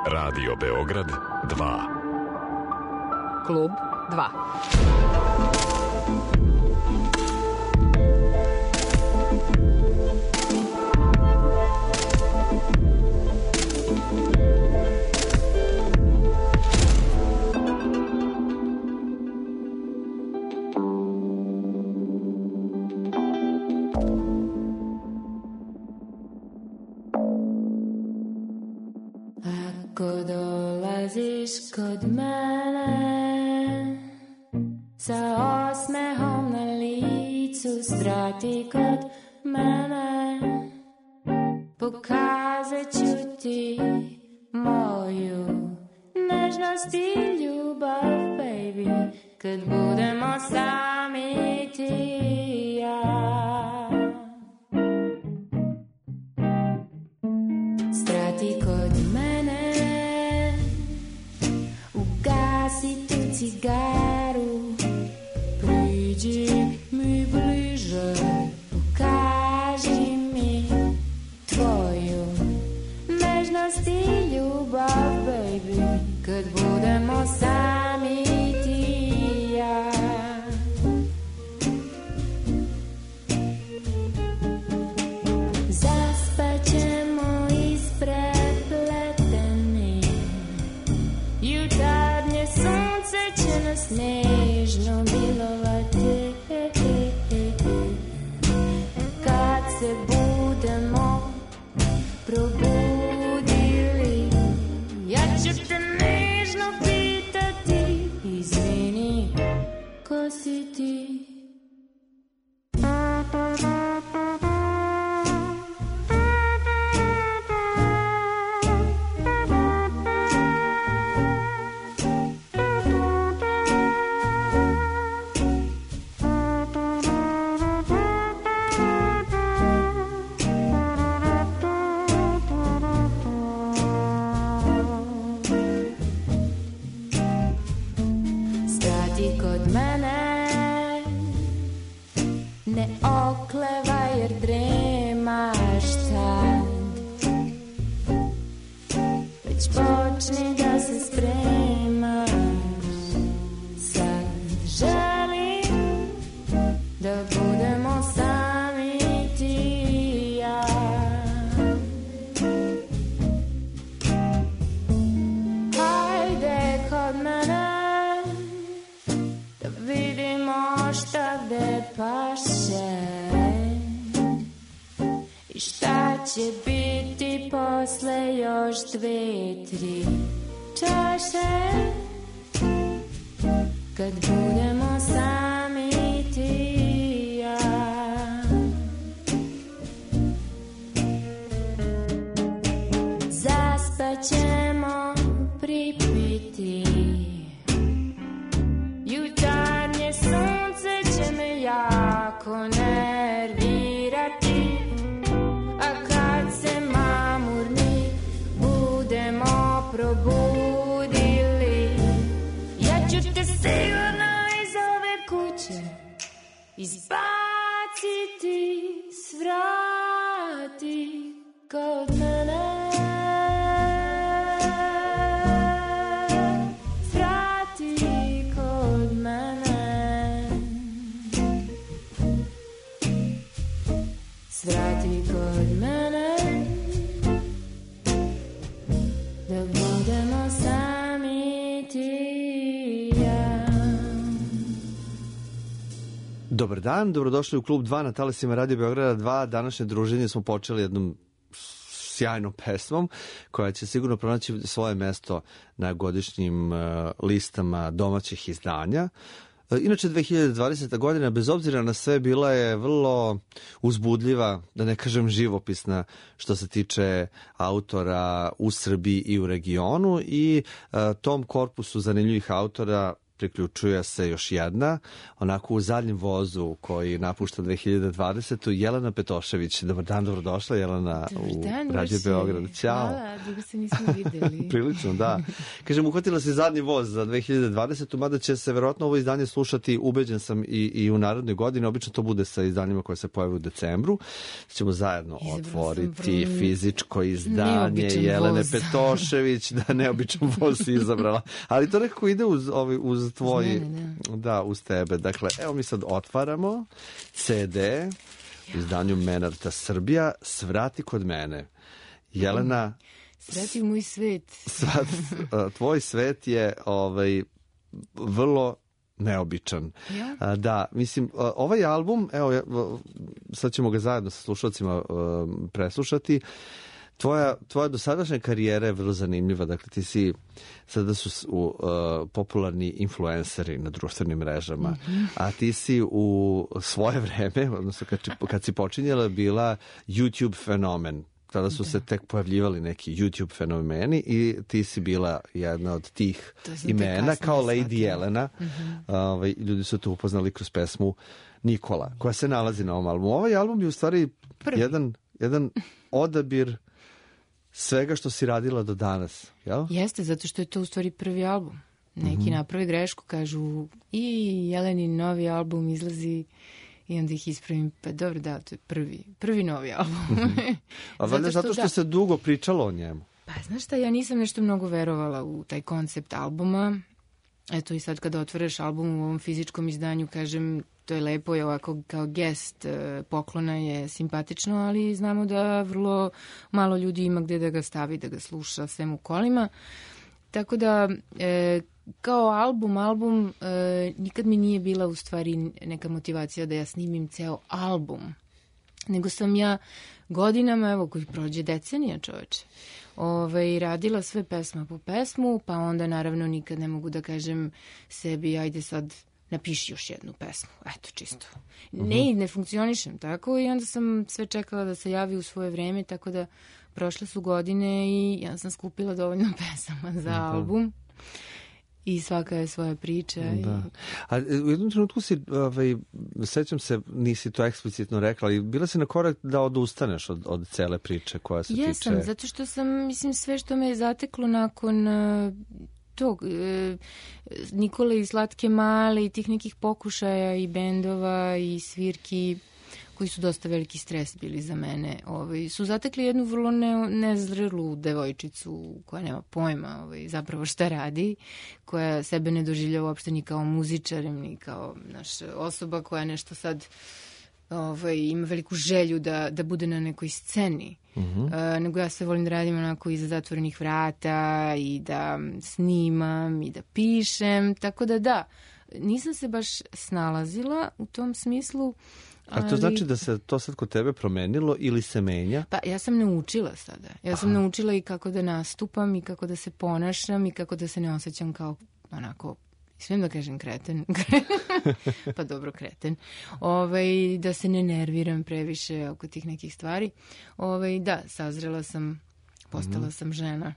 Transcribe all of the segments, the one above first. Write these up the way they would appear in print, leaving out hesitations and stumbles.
Radio Beograd 2. Klub 2. Ako dolaziš kod mene sa osmehom na licu, zvrati kod mene, pokazat ću ti moju nežnost i ljubav, baby, kad budemo sami ti i ja. Zvrati kod mene, ugasi tu cigaru, priđi mi bliže, pokaži mi tvoju nežnost i ljubav, baby, kad budemo sami ti i ja. Zaspaćemo isprepleteni, jutarnje sunce će nas nežno milovati. Kad se budemo probudili, ja ću te nežno pitati, izvini, ko si ti? Stati kod mene, ne oklevaj jer dremaš tad, već počni da se spremaš. Sad želim da budemo sami ti i ja. Hajde kod mene, da vidimo šta gde paše i šta će biti posle još 2-3 čaše, kad budemo sami ti i ja. Zaspaćemo pripiti, jutarnje sunce će me jako nervirati, a kad se mamurni budemo probudili, ja ću te sigurno iz ove kuće izbaciti, svrati kod mene. Svrati kod mene, da budemo sami ti i ja. Dobar dan, dobrodošli u Klub 2 na talasima Radio Beograda 2. Današnje druženje smo počeli jednom sjajnom pesmom koja će sigurno pronaći svoje mesto na godišnjim listama domaćih izdanja. Inače, 2020. godina, bez obzira na sve, bila je vrlo uzbudljiva, da ne kažem živopisna, što se tiče autora u Srbiji i u regionu, i tom korpusu zanimljivih autora priključuje se još jedna, onako u zadnjem vozu koji napušta 2020. Jelena Petošević. Dobar dan, dobrodošla Jelena u Radio Beograd. Ćao. Hvala, dugo se nismo videli. Prilično, da. Kažem, uhvatila si zadnji voz za 2020. Mada će se verovatno ovo izdanje slušati, ubeđen sam, i u narednoj godini. Obično to bude sa izdanjima koje se pojave u decembru. Ćemo zajedno otvoriti fizičko izdanje Jelene Petošević. Da, neobičan voz si izabrala. Ali to nekako ide uz tvoj... Da, uz tebe. Dakle, evo mi sad otvaramo CD u izdanju Menarta Srbija. Svrati kod mene. Jelena... Svrati u moj svet. Tvoj svet je vrlo neobičan. Ja? Da, mislim, ovaj album, evo, sad ćemo ga zajedno sa slušalcima preslušati. Tvoja dosadašnja karijera je vrlo zanimljiva. Dakle, ti si, sada su popularni influenceri na društvenim mrežama, a ti si u svoje vreme, odnosno kad si počinjela, bila YouTube fenomen. Tada su se tek pojavljivali neki YouTube fenomeni i ti si bila jedna od tih imena, kao Lady Jelena. Ljudi su to upoznali kroz pesmu Nikola, koja se nalazi na ovom albumu. Ovaj album je u stvari jedan odabir svega što si radila do danas, jel? Jeste, zato što je to u stvari prvi album. Neki naprave grešku, kažu i Jelenin novi album izlazi i onda ih ispravim, pa dobro, da, to je prvi novi album. A valjda zato što se dugo pričalo o njemu. Pa znaš šta, ja nisam nešto mnogo verovala u taj koncept albuma. Eto i sad kada otvoreš album u ovom fizičkom izdanju, kažem, to je lepo i ovako kao gest poklona je simpatično, ali znamo da vrlo malo ljudi ima gde da ga stavi, da ga sluša svem u kolima. Tako da, kao album, nikad mi nije bila u stvari neka motivacija da ja snimim ceo album. Nego sam ja godinama, evo koji prođe decenija čoveče, radila sve pesma po pesmu, pa onda naravno nikad ne mogu da kažem sebi, ajde sad napiši još jednu pesmu, eto čisto. Ne funkcionišem tako i onda sam sve čekala da se javi u svoje vreme, tako da prošle su godine i ja sam skupila dovoljno pesama za album. I svaka je svoja priča. Da. A u jednom trenutku si, sećam se, nisi to eksplicitno rekla, ali bila si na korak da odustaneš od cele priče koja se tiče... Jesam, zato što sam, mislim, sve što me je zateklo nakon tog Nikole i Slatke male i tih nekih pokušaja i bendova i svirki koji su dosta veliki stres bili za mene, su zatekli jednu vrlo nezrelu devojčicu koja nema pojma zapravo šta radi, koja sebe ne doživlja uopšte ni kao muzičarem, ni kao osoba koja nešto sad ima veliku želju da bude na nekoj sceni. Nego ja sve volim da radim onako iza zatvorenih vrata i da snimam i da pišem, tako da, nisam se baš snalazila u tom smislu. A to znači da se to sad kod tebe promenilo ili se menja? Pa ja sam naučila sada. Ja sam naučila i kako da nastupam i kako da se ponašam i kako da se ne osjećam kao onako, smijem da kažem kreten. Pa dobro, kreten. Da se ne nerviram previše oko tih nekih stvari. Da, sazrela sam, postala sam žena.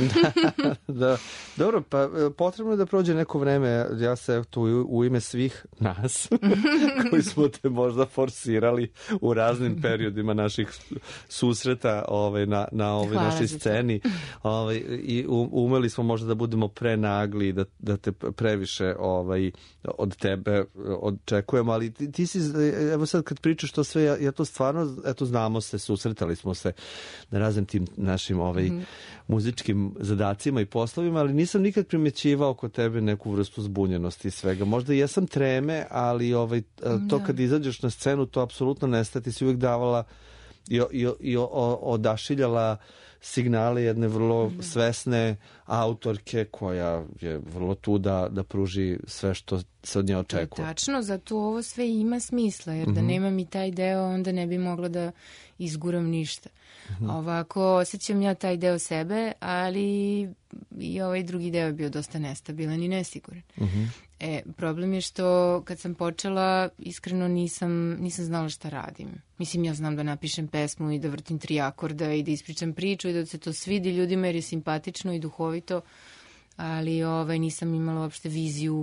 Da. Dobro, pa potrebno je da prođe neko vreme. Ja se tu u ime svih nas koji smo te možda forsirali u raznim periodima naših susreta na ovoj našoj sceni. I umeli smo možda da budemo prenagli, da te previše od tebe očekujemo, ali ti si, evo sad kad pričaš to sve, ja to stvarno, eto znamo se, susretali smo se na raznim tim našim muzičkim zadacima i poslovima, ali nisam nikad primjećivao kod tebe neku vrstu zbunjenosti i svega. Možda jesam treme, ali to kad izađeš na scenu, to apsolutno nestaje. Ti si uvijek davala i odašiljala signale jedne vrlo svesne autorke koja je vrlo tu da pruži sve što se od nje očekuje. To je tačno, zato ovo sve ima smisla, jer da nemam i taj deo, onda ne bi mogla da izguram ništa. Ovako, osjećam ja taj deo sebe, ali i ovaj drugi deo je bio dosta nestabilan i nesiguran. Problem je što kad sam počela, iskreno nisam znala šta radim. Mislim, ja znam da napišem pesmu i da vrtim 3 akorda i da ispričam priču i da se to svidi ljudima jer je simpatično i duhovito, ali nisam imala uopšte viziju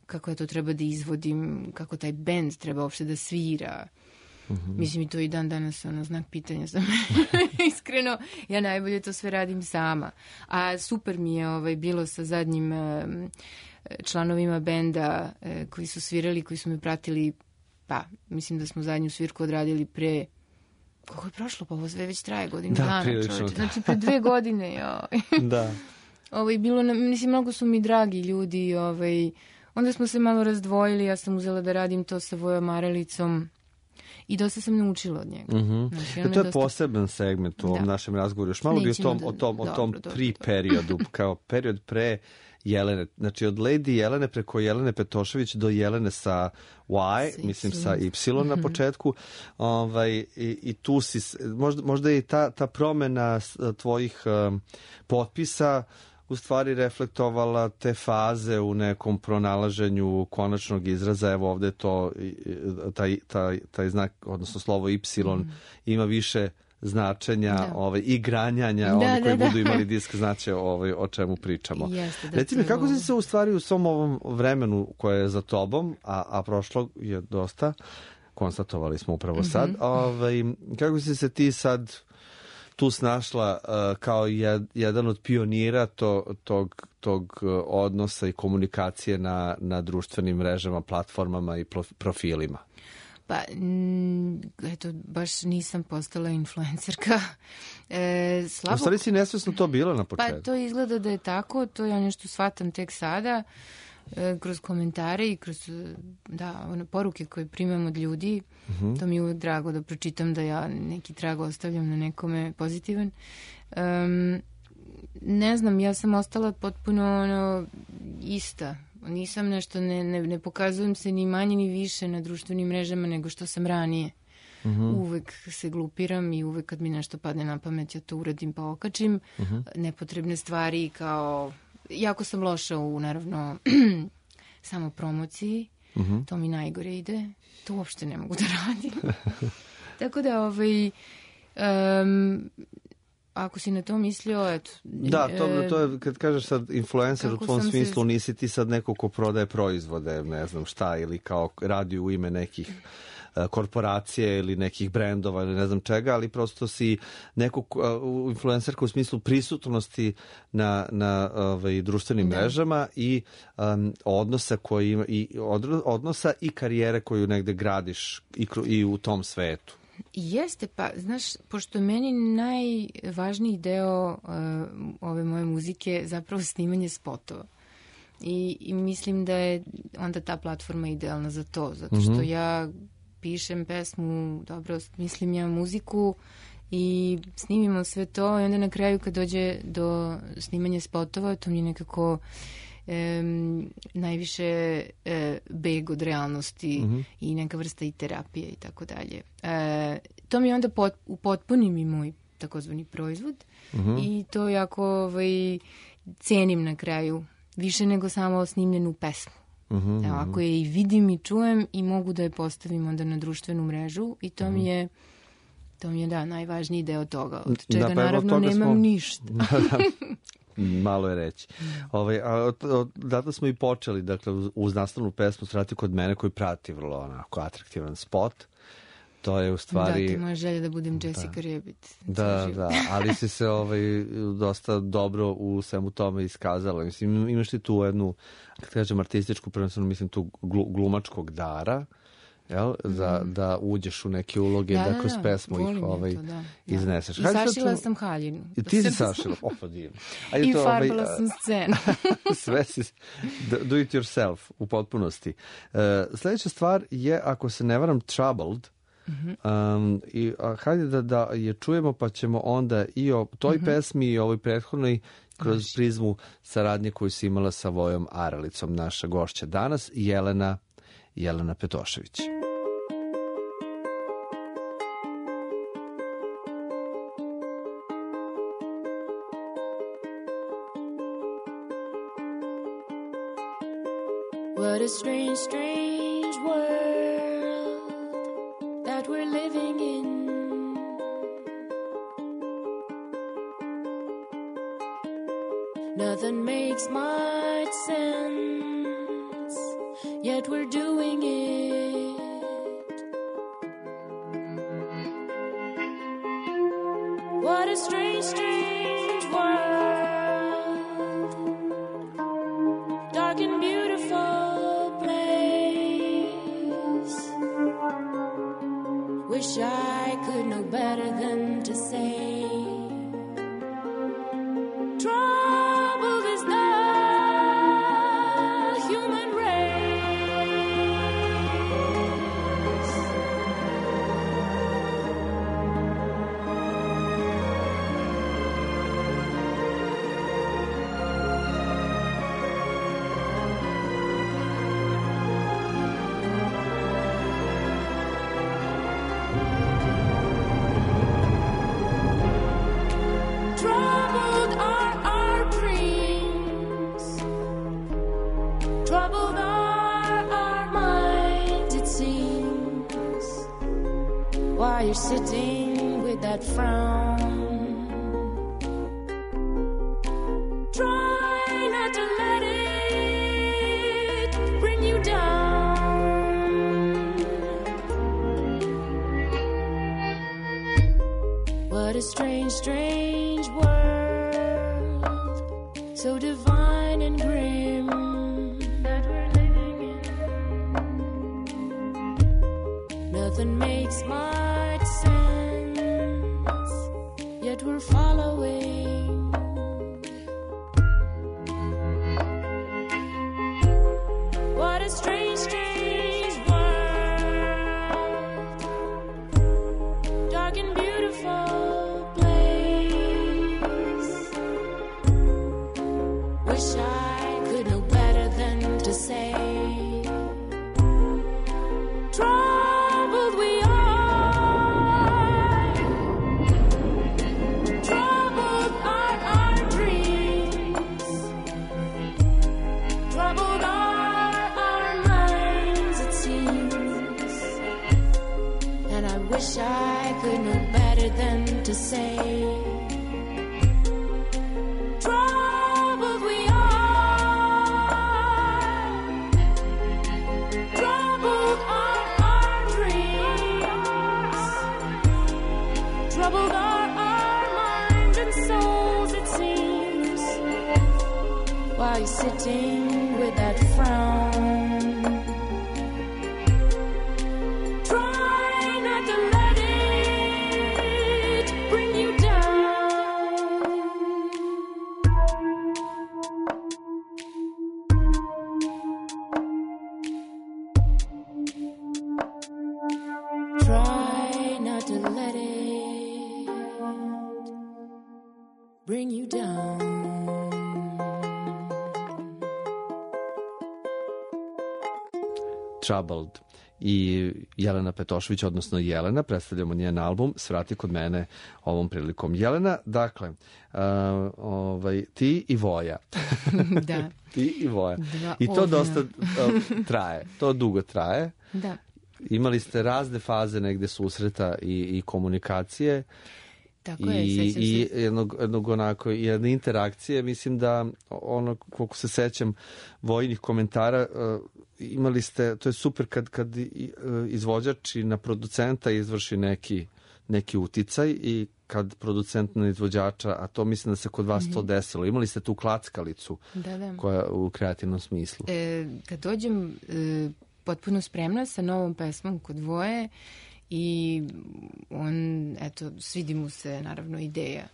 kako ja to treba da izvodim, kako taj bend treba uopšte da svira. Mislim, i to i dan danas znak pitanja za mene. Iskreno, ja najbolje to sve radim sama. A super mi je bilo sa zadnjim članovima benda koji su svirali, koji su me pratili, pa mislim da smo zadnju svirku odradili pre, kako je prošlo, pa ovo sve već traje godinu dana, čovječe. Znači, pre 2 godine. Da. Bilo, mislim, mnogo su mi dragi ljudi. Onda smo se malo razdvojili, ja sam uzela da radim to sa Vojom Aralicom. I dosta sam naučila od njega. Znači, to je poseban segment u ovom našem razgovoru. Još malo bi o tom pre-periodu, kao period pre Jelene. Znači, od Lady Jelene preko Jelene Petošević do Jelene sa Y, mislim sa Y na početku. I tu si, možda je ta promena tvojih potpisa u stvari reflektovala te faze u nekom pronalaženju konačnog izraza. Evo ovde to, taj znak, odnosno slovo Y ima više značenja i granjanja, oni koji budu imali disk znaće o čemu pričamo. Reci mi, kako si se u stvari u svom ovom vremenu koje je za tobom, a prošlo je dosta, konstatovali smo upravo sad, kako si se ti sad tu snašla kao jedan od pionira tog odnosa i komunikacije na društvenim mrežama, platformama i profilima? Pa, eto, baš nisam postala influencerka. U stvari si nesvesno to bila na početku. Pa, to izgleda da je tako, to ja nešto shvatam tek sada, kroz komentare i kroz poruke koje primam od ljudi. To mi je uvek drago da pročitam, da ja neki trag ostavljam na nekome pozitivan. Ne znam, ja sam ostala potpuno ista. Nisam nešto, ne pokazujem se ni manje ni više na društvenim mrežama nego što sam ranije. Uvek se glupiram i uvek kad mi nešto padne na pamet ja to uradim pa okačim. Nepotrebne stvari kao... Jako sam loša u, naravno, samo promociji. To mi najgore ide. To uopšte ne mogu da radim. Tako da, ako si na to mislio, eto... Da, to je, kad kažeš sad influencer u tvom smislu, nisi ti sad neko ko prodaje proizvode, ne znam šta, ili kao radi u ime nekih korporacije ili nekih brendova ili ne znam čega, ali prosto si neko influencerka u smislu prisutnosti na društvenim mrežama i odnosa koji ima, odnosa i karijere koju negde gradiš i u tom svetu. Jeste, pa, znaš, pošto meni najvažniji deo ove moje muzike zapravo snimanje spotova. I mislim da je onda ta platforma idealna za to, zato što ja pišem pesmu, dobro, mislim ja muziku i snimimo sve to i onda na kraju kad dođe do snimanja spotova, to mi je nekako najviše beg od realnosti i neka vrsta i terapije i tako dalje. To mi onda upotpunim i moj takozvani proizvod i to jako cenim na kraju, više nego samo snimljenu pesmu. Ako je i vidim i čujem i mogu da je postavim onda na društvenu mrežu i to mi je najvažniji deo toga, od čega naravno nemam ništa. Malo je reći. Zato smo i počeli, dakle, uz nastavnu pesmu Srati kod mene, koji prati vrlo onako atraktivan spot. To je u stvari... Da, ti moja želja da budem Jessica Rabbit. Da, ali si se dosta dobro u svemu tome iskazala. Mislim, imaš ti tu jednu, kad kažem artističku, prvenstveno mislim tu glumačkog dara, da uđeš u neke uloge, da kroz pesmu ih izneseš. I sašila sam haljinu. I ti si sašila? Pa divno. I farbala sam scenu. Sve si do it yourself u potpunosti. Sljedeća stvar je, ako se ne varam, Troubled. Hajde da je čujemo, pa ćemo onda i o toj pesmi i ovoj prethodnoj kroz prizmu saradnje koju si imala sa Vojom Aralicom, naša gošća danas, Jelena Petošević. What a strange, strange world that we're living in. Nothing makes much sense. yet we're doing it. What a strange, strange world, dark and beautiful place. Wish I could know better than to say troubled is the human race. Troubled are our dreams, troubled are our minds, it seems. While you're sitting with that frown, try not to let it bring you down. What a strange, strange world, so divine and grim, that we're living in. Nothing makes much sense, yet we're following. What a strange, strange world, dark and beautiful place. Wish I could know better than to say troubled we are, troubled are our dreams, troubled are our minds, it seems. And I wish I could know better than to say troubled we are, troubled are our dreams, troubled are our minds and souls, it seems. While you're sitting with that frown, try not to let it bring you down. Try not to let it bring you down. Troubled. I Jelena Petošević, odnosno Jelena, predstavljamo njen album Svrati kod mene ovom prilikom. Jelena, dakle, ti i Voja. Da. Ti i Voja. Dva I to ognja. dosta traje. To dugo traje. Da. Imali ste razne faze negde susreta i komunikacije. Tako je, sećam I se. jednog onako, jedne interakcije. Mislim da ono, koliko se sećam Vojinih komentara, imali ste, to je super kad izvođač i na producenta izvrši neki uticaj i kad producent na izvođača, a to mislim da se kod vas to desilo. Imali ste tu klackalicu koja u kreativnom smislu. Kad dođem potpuno spremna sa novom pesmom kod Voje i on, eto, svidi mu se naravno ideja.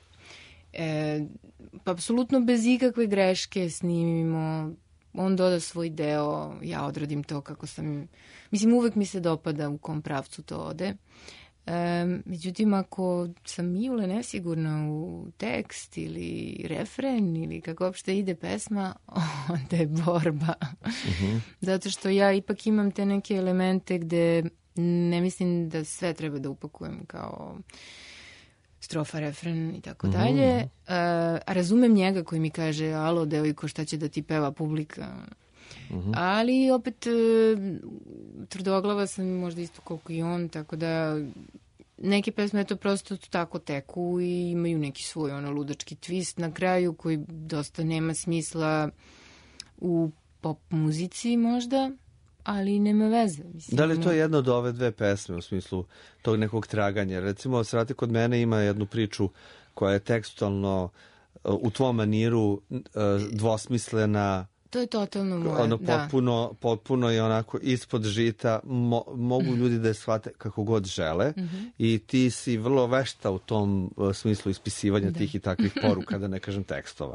Pa apsolutno bez ikakve greške snimimo, on doda svoj deo, ja odradim to kako sam, mislim uvek mi se dopada u kom pravcu to ode. Međutim, ako sam iole nesigurna u tekst ili refren ili kako uopšte ide pesma, onda je borba. Zato što ja ipak imam te neke elemente gde ne mislim da sve treba da upakujem kao strofa, refren i tako dalje. Razumem njega koji mi kaže, alo, devojko, šta će da ti peva publika? Ali opet tvrdoglava sam možda isto koliko i on, tako da neke pesme to prosto tako teku i imaju neki svoj ono ludački twist na kraju koji dosta nema smisla u pop muzici možda, ali nema veze. Mislim, Da li je to jedna od ove dve pesme u smislu tog nekog traganja? Recimo, Svrati kod mene ima jednu priču koja je tekstualno u tvom maniru dvosmislena. To je totalno moje, Potpuno je onako ispod žita, mogu ljudi da je shvate kako god žele i ti si vrlo vešta u tom smislu ispisivanja tih i takvih poruka, da ne kažem tekstova.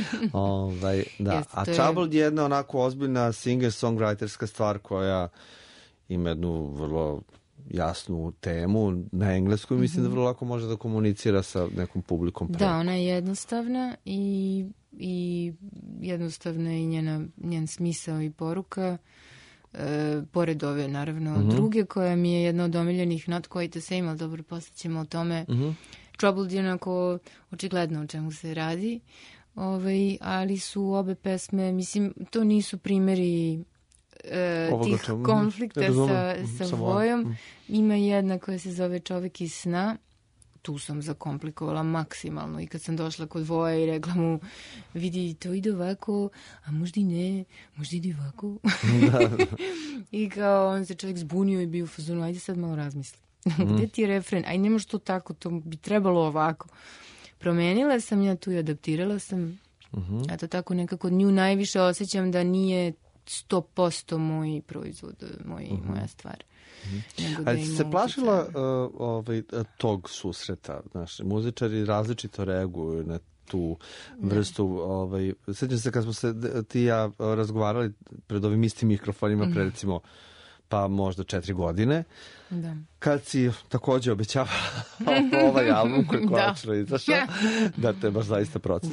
A Troubled je jedna onako ozbiljna singer-songwriterska stvar koja ima jednu vrlo jasnu temu na engleskom i mislim da vrlo lako može da komunicira sa nekom publikom. Da, ona je jednostavna i jednostavna je njen smisao i poruka. Pored ove, naravno, druge, koja mi je jedna od omiljenih, Not Quite the Same, ali dobro, posle ćemo o tome. Troubled je onako očigledno o čemu se radi, ali su obe pesme, mislim, to nisu primjeri tih konflikta sa Vojom. Ima jedna koja se zove Čovek iz sna. Tu sam zakomplikovala maksimalno i kad sam došla kod Voja i rekla mu, vidi, to ide ovako, a možda i ne, možda ide ovako. I kao on se čovjek zbunio i bio u fazonu, ajde sad malo razmisli. Gde ti je refren? Aj, nemaš to tako, to bi trebalo ovako. Promenila sam ja tu i adaptirala sam. A to tako nekako nju najviše osjećam da nije 100% moj proizvod, moja stvar. Ali si se plašila tog susreta? Znaš, muzičari različito reaguju na tu vrstu. Sjećam se kad smo se ti i ja razgovarali pred ovim istim mikrofonima pre recimo pa možda 4 godine. Da. Kad si takođe obećavala ovaj album koji je konačno izašao, da to je baš zaista proces.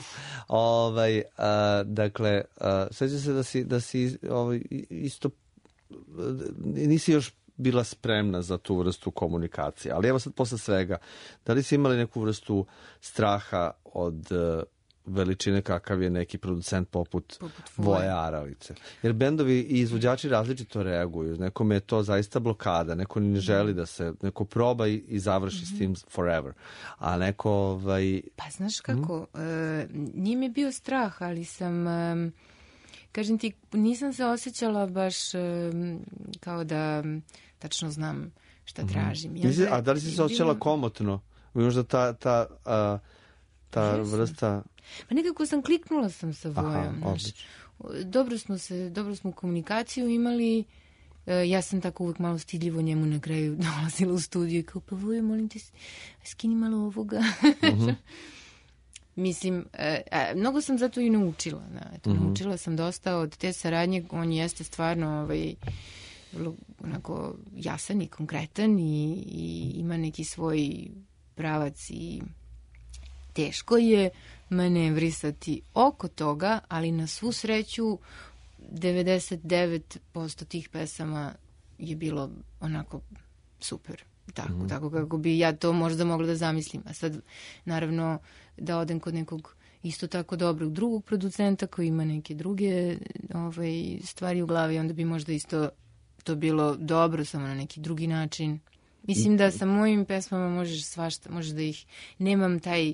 Dakle, sjećam se da si isto nisi još bila spremna za tu vrstu komunikacije. Ali evo sad posle svega, da li si imali neku vrstu straha od veličine kakav je neki producent poput Voja Aralice? Jer bendovi i izvođači različito reaguju. Nekome je to zaista blokada, neko ne želi da se, neko proba i završi s tim forever. A neko... Pa znaš kako, nije mi bio strah, ali sam... Kažem ti, nisam se osjećala baš kao da tačno znam šta tražim. A da li si se osjećala komotno? Možda ta vrsta... Pa nekako sam kliknula sam sa Vojom. Dobro smo komunikaciju imali. Ja sam tako uvijek malo stidljivo njemu na kraju dolazila u studiju i kao, pa Vojo, molim te, skini malo ovoga. Mislim, mnogo sam zato i naučila. Naučila sam dosta od te saradnje. On jeste stvarno onako jasan i konkretan i ima neki svoj pravac i teško je manevrisati oko toga, ali na svu sreću 99% tih pesama je bilo onako super. Tako kako bi ja to možda mogla da zamislim. A sad, naravno, da odem kod nekog isto tako dobrog drugog producenta koji ima neke druge stvari u glavi, onda bi možda isto to bilo dobro, samo na neki drugi način. Mislim da sa mojim pesmama možeš svašta, možeš da ih... Nemam taj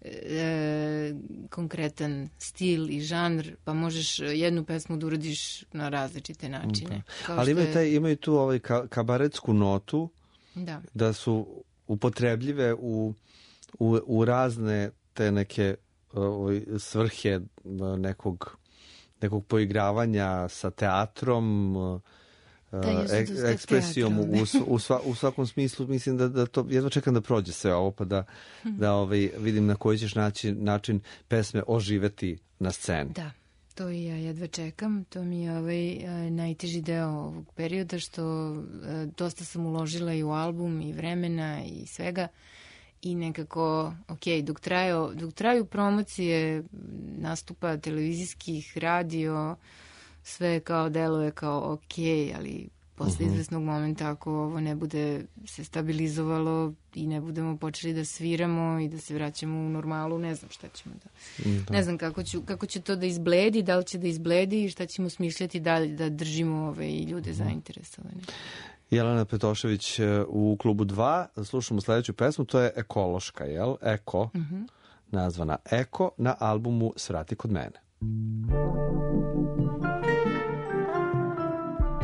konkretan stil i žanr, pa možeš jednu pesmu da uradiš na različite načine. Ali imaju tu kabaretsku notu, da su upotrebljive u razne te neke svrhe nekog poigravanja sa teatrom, ekspresijom u svakom smislu. Mislim da to, jedva čekam da prođe sve ovo pa da vidim na koji ćeš način pesme oživeti na sceni. Da, to i ja jedva čekam. To mi je najteži deo ovog perioda, što dosta sam uložila i u album i vremena i svega. I nekako, dok traju promocije nastupa televizijskih, radio, sve kao deluje kao ali posle izvesnog momenta ako ovo ne bude se stabilizovalo i ne budemo počeli da sviramo i da se vraćamo u normalu, ne znam šta ćemo ne znam kako će to da izbledi, da li će da izbledi i šta ćemo smišljati da držimo ljude zainteresovane. Jelena Petošević u klubu 2. Slušamo sledeću pesmu, to je ekološka, jel? Eko, nazvana Eko, na albumu Svrati kod mene.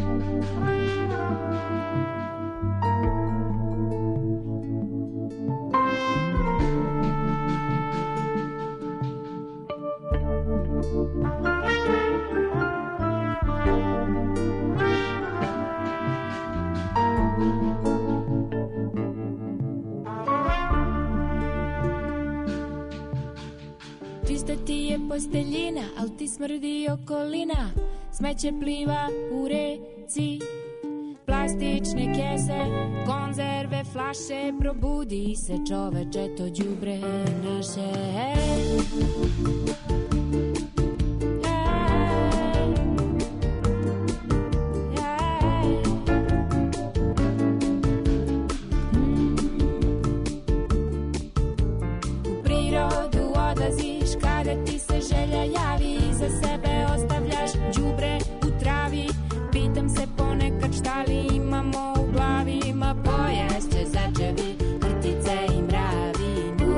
Čista ti je posteljina, al ti smrdi okolina. Smeće pliva u reci, plastične kese, konzerve, flaše. Probudi se čoveče, to đubre naše. U prirodu odlaziš kada ti se želja javi. Za sebe ostavljaš đubre u travi. Pitam se ponekad šta li imamo u glavi. Ma poješće začevi, krtice i mravi.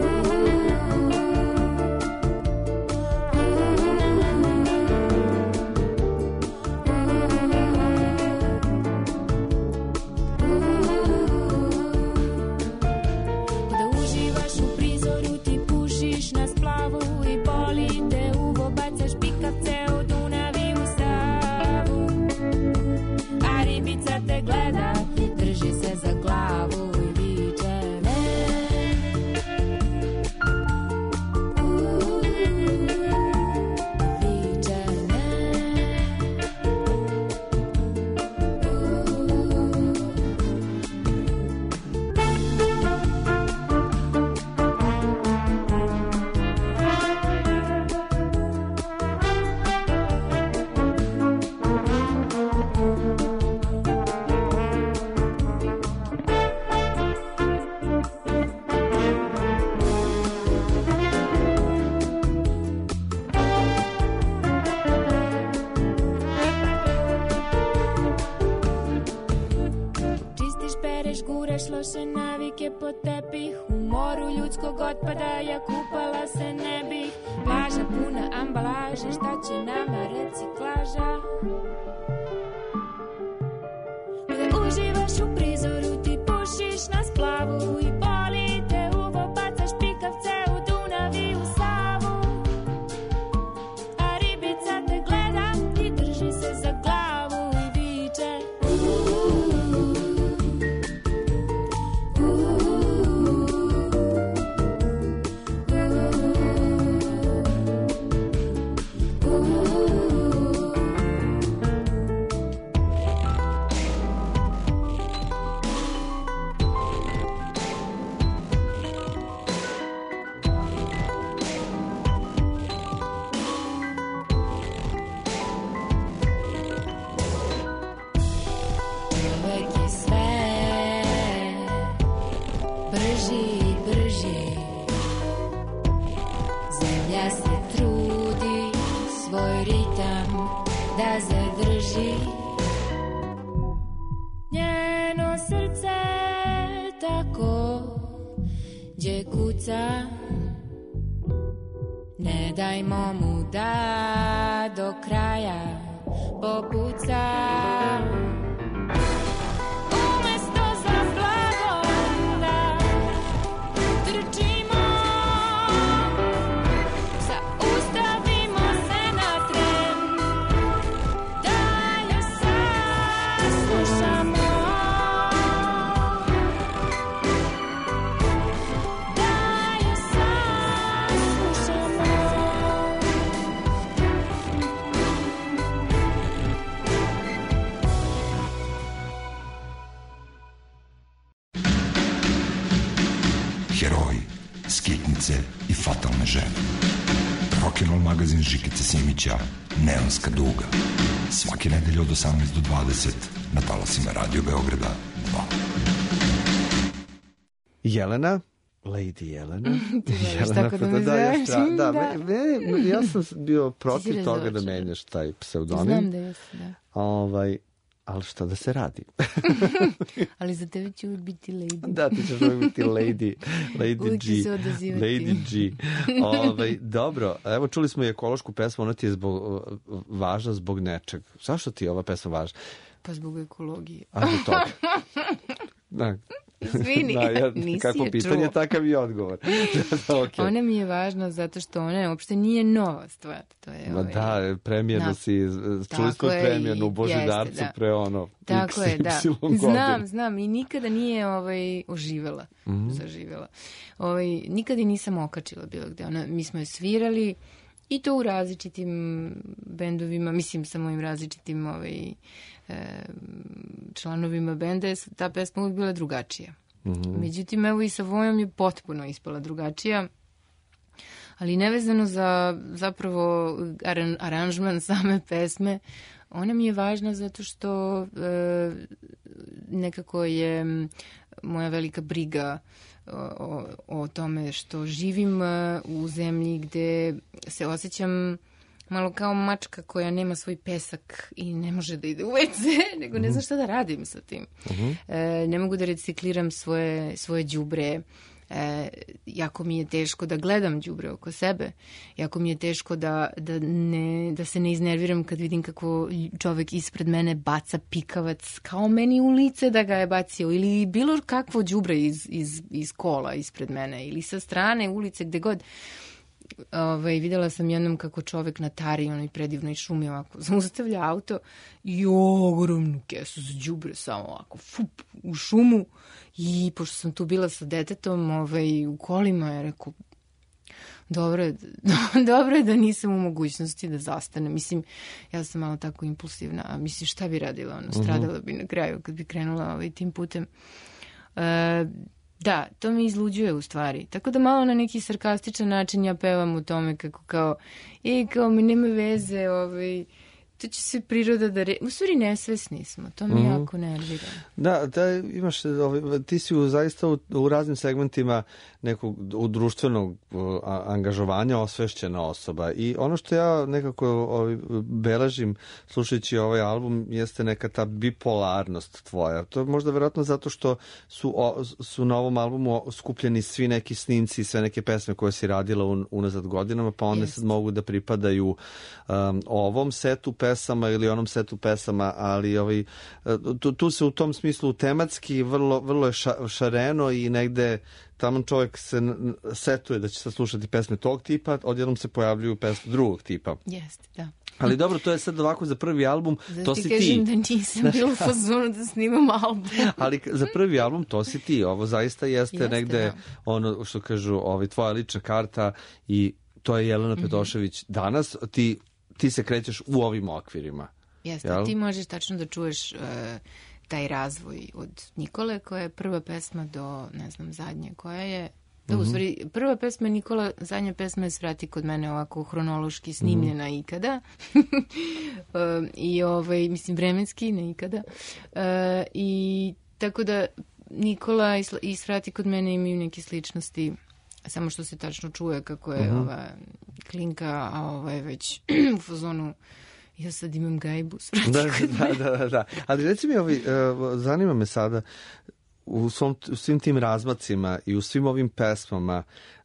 Da uživaš u prizoru, ti pušiš na splavu i boli te uvo, bacaš pikavce u Dunav i u Savu. A ribica te gleda, drži se za glavu i viče ne. Viče ne. Čistiš, pereš, gureš loše navike po tepih. U moru ljudskog otpada ja kupala se ne bih. Plaža puna ambalaže, šta će nama reciklaža? Da uživaš u prizoru, ti pušiš na splavu i boli te uvo, bacaš pikavce u Dunav i u Savu. A ribica te gleda i drži se za glavu i viče Uvek je sve brži i brži. Zemlja se trudi svoj ritam da zadrži. Njeno srce tako gdje kuca. Ne dajmo mu da do kraja popuca. Umesto za blagom da trčimo, zaustavimo se na tren, da je saslušamo, da je saslušamo. Heroji, skitnice i fatalne žene. Rock'n'roll magazin Žikice Simića, Neonska duga. Svake nedelje od 18 do 20 na talasima Radio Beograda 2. Jelena, Lady Jelena. Ti želiš tako da me zoveš? Da, ja sam bio protiv toga da menjaš taj pseudonim. Znam da jesi, da. Ali šta da se radi? Ali za tebe će uvijek biti Lady. Da, ti ćeš uvijek biti Lady Uvijek G. će se odazivati. Lady G. Dobro, evo čuli smo i ekološku pesmu, ona ti je važna zbog nečeg. Zašto ti je ova pesma važna? Pa zbog ekologije. A do toga. Da. Izvini, nisi kako je pitanje, čuo. takav i odgovor. Okay. Ona mi je važna zato što ona uopšte nije nova stvar. To je, Ma da, premijerno si, čuli smo premijerno u Božidarcu jeste, da. pre ono Tako je, da. godina. Znam i nikada nije oživela, zaživela. Nikada i nisam okačila bilo gde. Mi smo je svirali i to u različitim bendovima, mislim sa mojim različitim članovima benda, ta pesma uvijek bila drugačija. Međutim, evo i sa Vojom je potpuno ispala drugačija, ali nevezano za zapravo aranžman same pesme, ona mi je važna zato što nekako je moja velika briga o tome što živim u zemlji gde se osjećam malo kao mačka koja nema svoj pesak i ne može da ide u WC, nego ne znam šta da radim sa tim. Ne mogu da recikliram svoje đubre. Jako mi je teško da gledam đubre oko sebe. Jako mi je teško da se ne iznerviram kad vidim kako čovek ispred mene baca pikavac kao meni u lice da ga je bacio ili bilo kakvo đubre iz kola ispred mene ili sa strane ulice gde god. Videla sam jednom kako čovek na tari, onoj predivnoj šumi ovako zaustavlja auto i ogromnu kesu za đubre samo ovako u šumu i pošto sam tu bila sa detetom u kolima je rekao dobro je da nisam u mogućnosti da zastanem. Mislim, ja sam malo tako impulsivna, a mislim šta bi radila, stradala bi na kraju kad bi krenula tim putem. Da, to me izluđuje u stvari. Tako da malo na neki sarkastičan način ja pevam u tome kako kao mi nema veze, to će se priroda da... U stvari nesvesni smo, to me jako nervira. Da, imaš, ti si zaista u raznim segmentima nekog društvenog angažovanja osvešćena osoba i ono što ja nekako beležim slušajući ovaj album jeste neka ta bipolarnost tvoja. To je možda verovatno zato što su na ovom albumu skupljeni svi neki snimci i sve neke pesme koje si radila unazad godinama, pa one sad mogu da pripadaju ovom setu pesama ili onom setu pesama, ali tu se u tom smislu tematski vrlo je šareno i negde tamo čovjek se setuje da će sad slušati pesme tog tipa, odjednom se pojavljuju pesme drugog tipa. Jeste, da. Ali dobro, to je sad ovako za prvi album, to si ti. Zato ti kažem da nisam bila u fazonu da snimam album. Ali za prvi album to si ti, ovo zaista jeste negde ono što kažu tvoja lična karta i to je Jelena Petošević danas, ti se krećeš u ovim okvirima. Jeste, ti možeš tačno da čuješ taj razvoj od Nikole, koja je prva pesma do, ne znam, zadnje, koja je... Da, u stvari, prva pesma Nikola, zadnja pesma je Svrati kod mene ovako hronološki snimljena ikada. I mislim, vremenski, ne ikada. I tako da Nikola i Svrati kod mene imaju neke sličnosti, samo što se tačno čuje kako je ova klinka, a ova je već u fazonu ja sad imam gajbu. Da. Ali reci mi, zanima me sada, u svim tim razmacima i u svim ovim pesmama,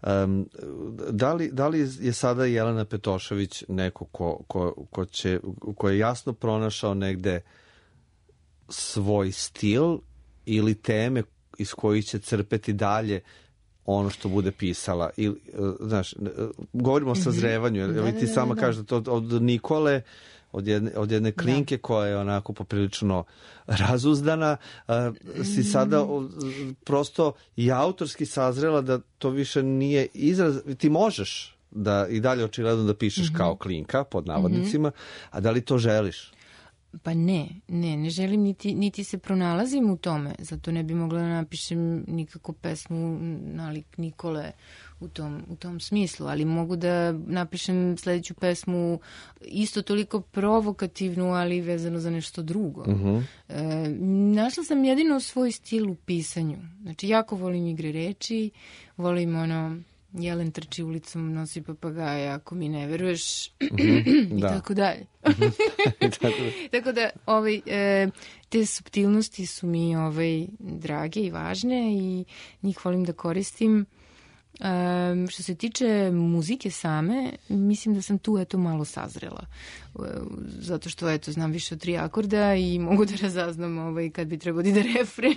da li je sada Jelena Petošević neko ko je jasno pronašao negde svoj stil ili teme iz kojih će crpeti dalje ono što bude pisala? Ili, znaš, govorimo o sazrevanju, jer ti sama kažeš da to od Nikole, od jedne klinke koja je onako poprilično razuzdana, si sada prosto i autorski sazrela da to više nije izraz, ti možeš da i dalje očigledno da pišeš kao klinka, pod navodnicima, a da li to želiš? Pa ne želim, niti se pronalazim u tome, zato ne bi mogla da napišem nikakvu pesmu nalik Nikole u tom smislu, ali mogu da napišem sledeću pesmu isto toliko provokativnu, ali vezano za nešto drugo. Našla sam jedino svoj stil u pisanju. Znači, jako volim igre reči, volim Jelen trči ulicom, nosi papagaja, ako mi ne veruješ, i tako dalje. Tako da, te suptilnosti su mi drage i važne i njih volim da koristim. Što se tiče muzike same, mislim da sam tu malo sazrela. Zato što znam više od 3 akorda i mogu da razaznam kad bi trebao da ide refren.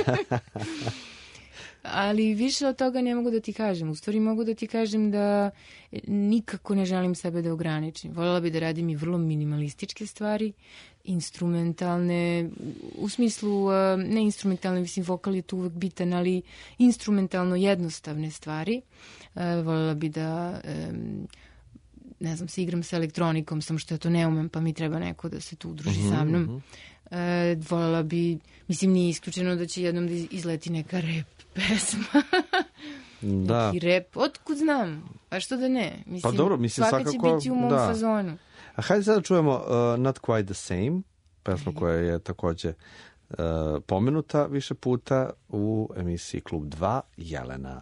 Ali više od toga ne mogu da ti kažem. U stvari mogu da ti kažem da nikako ne želim sebe da ograničim. Voljela bi da radim i vrlo minimalističke stvari, instrumentalne, u smislu, ne instrumentalne, mislim, vokal je tu uvek bitan, ali instrumentalno jednostavne stvari. Voljela bi da, ne znam, se igram sa elektronikom, samo što ja to ne umem, pa mi treba neko da se tu udruži sa mnom. Voljela bi, mislim, nije isključeno da će jednom da izleti neka rap pesma. Da. Neki rap, otkud znam, a što da ne? Mislim, pa dobro, mislim, svaka će biti u mom fazonu. A hajde sada čujemo Not Quite the Same, pesma koja je takođe pomenuta više puta u emisiji Klub 2, Jelena.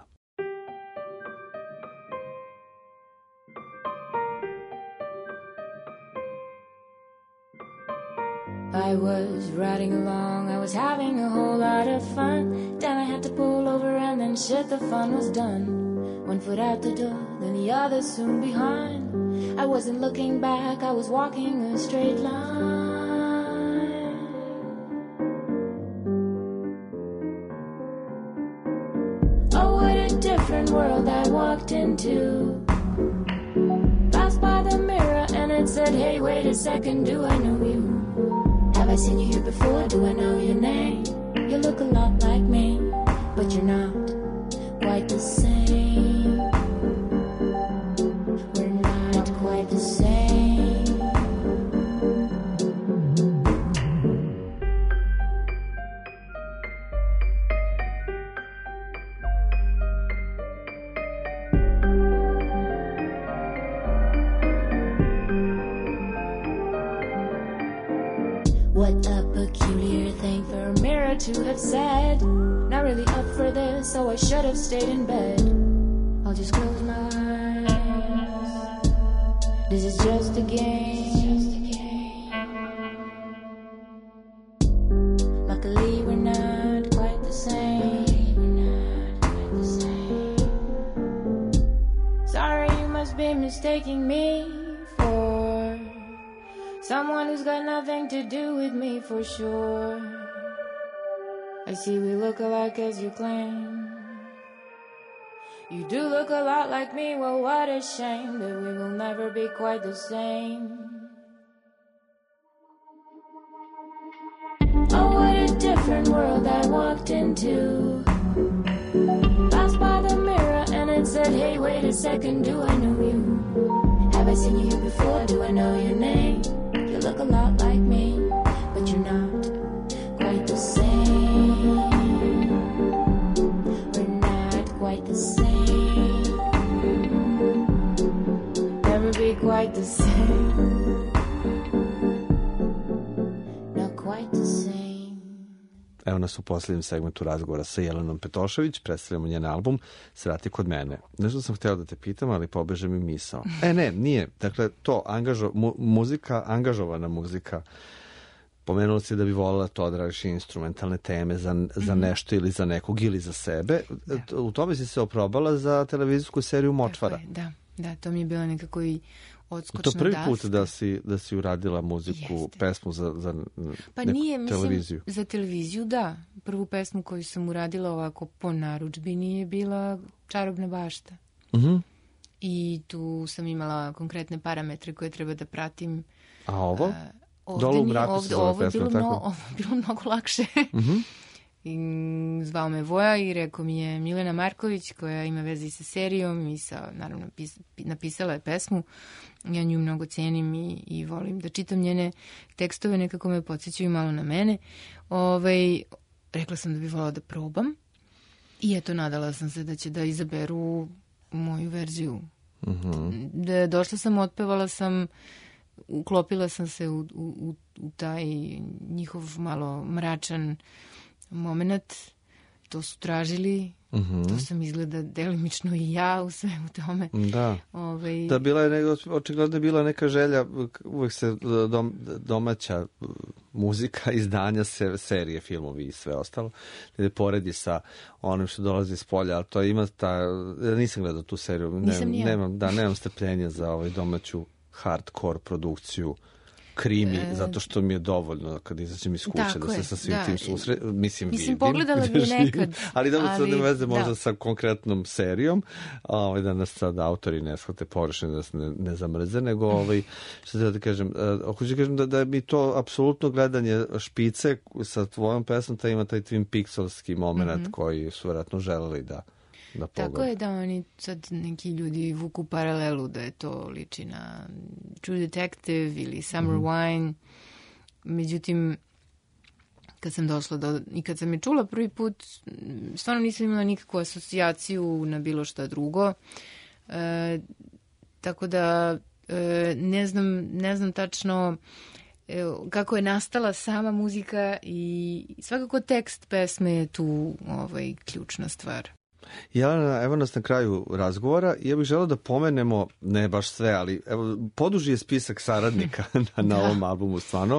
I was riding along, I was having a whole lot of fun. Then I had to pull over and then shit, the fun was done. One foot out the door, then the other soon behind. I wasn't looking back, I was walking a straight line. Oh, what a different world I walked into. Passed by the mirror and it said, hey, wait a second, do I know you? Have I seen you here before? Do I know your name? You look a lot like me, but you're not quite the same. We're not quite the same. What a peculiar thing for a mirror to have said. Not really up for this, so I should have stayed in bed. I'll just close my eyes. This is just a game. Luckily we're not quite the same. Sorry, you must be mistaking me for someone who's got nothing to do with me for sure. I see we look alike as you claim. You do look a lot like me, well what a shame that we will never be quite the same. Oh, what a different world I walked into. Passed by the mirror and it said, hey, wait a second, do I know you? Have I seen you here before? Do I know your name? You look a lot like me, but you're not quite the same. We're not quite the same. Never be quite the same. Not quite the same. Evo nas u posljednjem segmentu razgovora sa Jelenom Petošević, predstavljamo njen album Svrati kod mene. Nešto sam htjela da te pitam, ali pobeže mi misao. Ne, nije. Dakle, to, muzika, angažovana muzika. Pomenula si da bi voljela to da radiš instrumentalne teme za nešto ili za nekog ili za sebe. Da. U tome si se oprobala za televizijsku seriju Močvara. Da, to mi je bilo nekako i odskočna daska. To prvi put da si uradila muziku, jeste, pesmu za neku televiziju. Za televiziju, da. Prvu pesmu koju sam uradila ovako po narudžbini je bila Čarobna bašta. I tu sam imala konkretne parametre koje treba da pratim. A ovo? Dolu u mraku se zove pesma, tako? Ovo bilo mnogo lakše. I zvao me Voja i rekao mi je Milena Marković, koja ima veze sa serijom i naravno napisala je pesmu. Ja nju mnogo cenim i volim da čitam njene tekstove, nekako me podsjećaju malo na mene. Rekla sam da bih volala da probam i eto, nadala sam se da će da izaberu moju verziju. Došla sam, otpevala sam, uklopila sam se u taj njihov malo mračan moment to su tražili, to sam izgleda delimično i ja u svemu tome. Da. Da, bila je očigledno je bila neka želja, uvek se domaća muzika, izdanja, serije, filmovi i sve ostalo, da poredi sa onim što dolazi iz polja, ali to ima nisam gledao tu seriju, nemam strpljenja za domaću hardcore produkciju krimi, zato što mi je dovoljno kad izađem iz kuće da se sa svim tim susretim. Mislim, pogledala bi nekad. Ali da sad ne veze možda sa konkretnom serijom, da nas sad autori ne shvate pogrešno, da se ne zamrze, nego što da kažem, hoću kažem da mi to apsolutno gledanje špice sa tvojom pesmom, ima taj Twin Peaksovski moment koji su vjerojatno želeli da pogledam. Tako je da oni sad neki ljudi vuku paralelu da je to liči na True Detective ili Summer Wine. Međutim, kad sam došla i kad sam je čula prvi put, stvarno nisam imala nikakvu asocijaciju na bilo šta drugo. Tako da ne znam tačno kako je nastala sama muzika i svakako tekst pesme je tu ključna stvar. Jelena, evo nas na kraju razgovora i ja bih želeo da pomenemo, ne baš sve, ali poduži je spisak saradnika na ovom albumu, stvarno.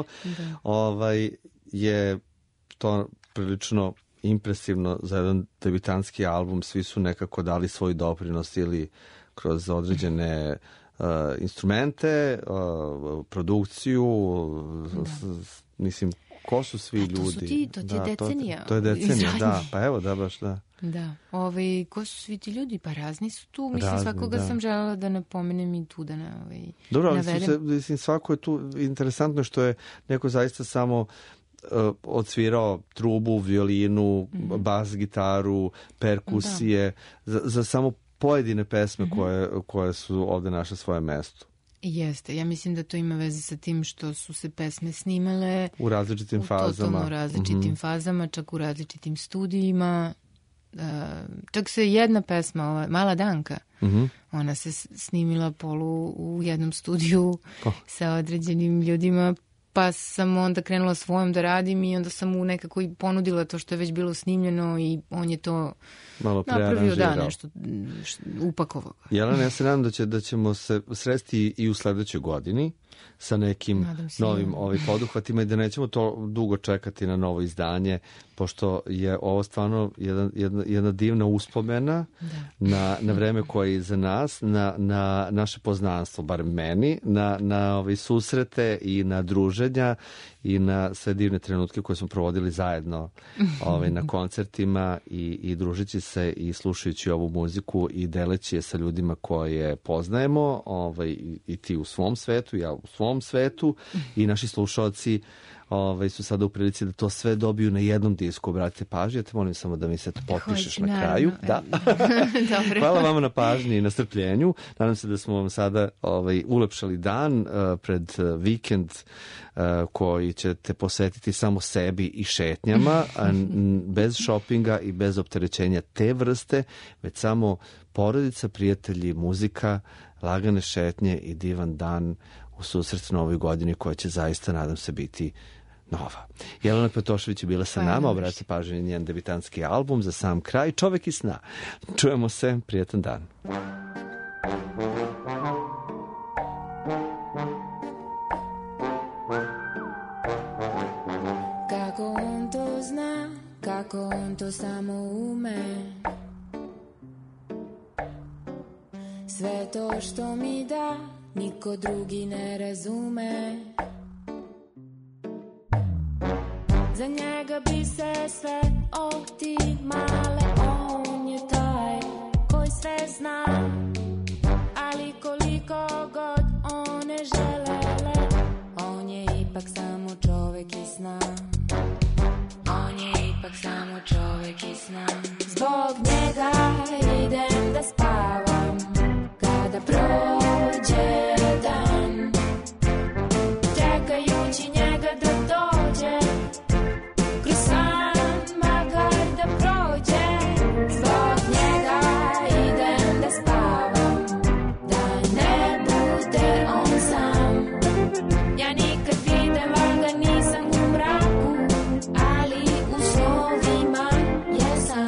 Je to prilično impresivno za jedan debitanski album, svi su nekako dali svoj doprinos ili kroz određene instrumente, produkciju, mislim, ko su svi ljudi? To je decenija. To je decenija, da, pa evo, da, baš, da. Da, ko su svi ti ljudi? Pa razni su tu, mislim, svakoga sam želela da napomenem i tu da navedem. Dobro, ali mislim, svako je tu interesantno što je neko zaista samo odsvirao trubu, violinu, bas gitaru, perkusije, za samo pojedine pesme koje su ovde našle svoje mesto. Jeste, ja mislim da to ima veze sa tim što su se pesme snimale u različitim fazama. Totalno različitim fazama, čak u različitim studijima. Čak se jedna pesma, Mala Danka, ona se snimila u jednom studiju sa određenim ljudima, pa sam onda krenula svojom da radim i onda sam mu nekako i ponudila to što je već bilo snimljeno i on je to napravio nešto upakovao. Jelena, ja se nadam da ćemo se sresti i u sledećoj godini sa nekim novim poduhvatima i da nećemo to dugo čekati na novo izdanje, pošto je ovo stvarno jedna divna uspomena na vreme koje je iza nas, na naše poznanstvo, bar meni, na susrete i na druženja i na sve divne trenutke koje smo provodili zajedno na koncertima i družeći se i slušajući ovu muziku i deleći je sa ljudima koje poznajemo, i ti u svom svetu, ja u svom svetu, i naši slušalci su sada u prilici da to sve dobiju na jednom disku. Obratite pažnju, ja te molim samo da mi se to potpišeš na kraju. Da. Hvala vama na pažnji i na strpljenju. Nadam se da smo vam sada ulepšali dan pred vikend koji ćete posvetiti samo sebi i šetnjama, bez šopinga i bez opterećenja te vrste, već samo porodica, prijatelji, muzika, lagane šetnje i divan dan u susret novoj godini koja će zaista, nadam se, biti nova. Jelena Petošević je bila sa nama, obratite pažnju na njen debitanski album za sam kraj, Čovek iz sna. Čujemo se, prijetan dan. Kako on to zna, kako on to samo ume, sve to što mi da niko drugi ne razume. Za njega bi se sve optimale, on je taj koji sve zna, ali koliko god one želele, on je ipak samo čovek iz sna. On je ipak samo čovek iz sna. Zbog njega idem da spavam kada prođe dan, čekajući njega da dođe, kroz san makar da prođe. Zbog njega idem da spavam, da ne bude on sam. Ja nikad videla ga nisam u mraku, ali u snovima jesam.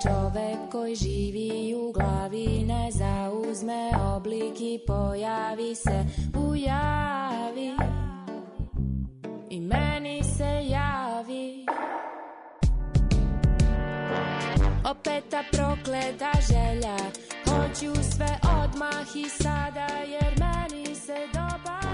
čovek koji živi u glavi, ne zauzme oblik i pojavi se, ujavi i meni se javi. Opet ta prokleta želja, hoću sve odmah i sada jer meni se dopada.